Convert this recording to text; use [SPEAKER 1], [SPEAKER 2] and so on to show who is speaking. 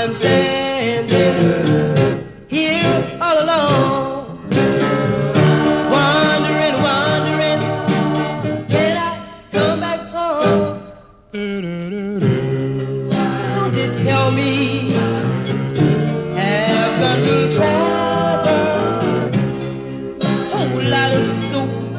[SPEAKER 1] I'm standing here all alone, wondering, wondering, can I come back home? So they tell me have got to travel, whole lot of soap